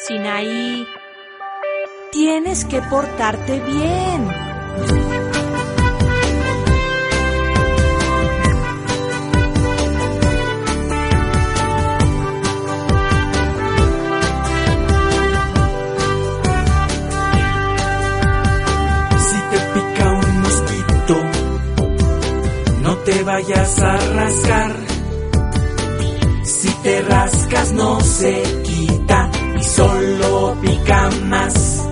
Sinaí, tienes que portarte bien. Te vayas a rascar. Si te rascas no se quita y solo pica más.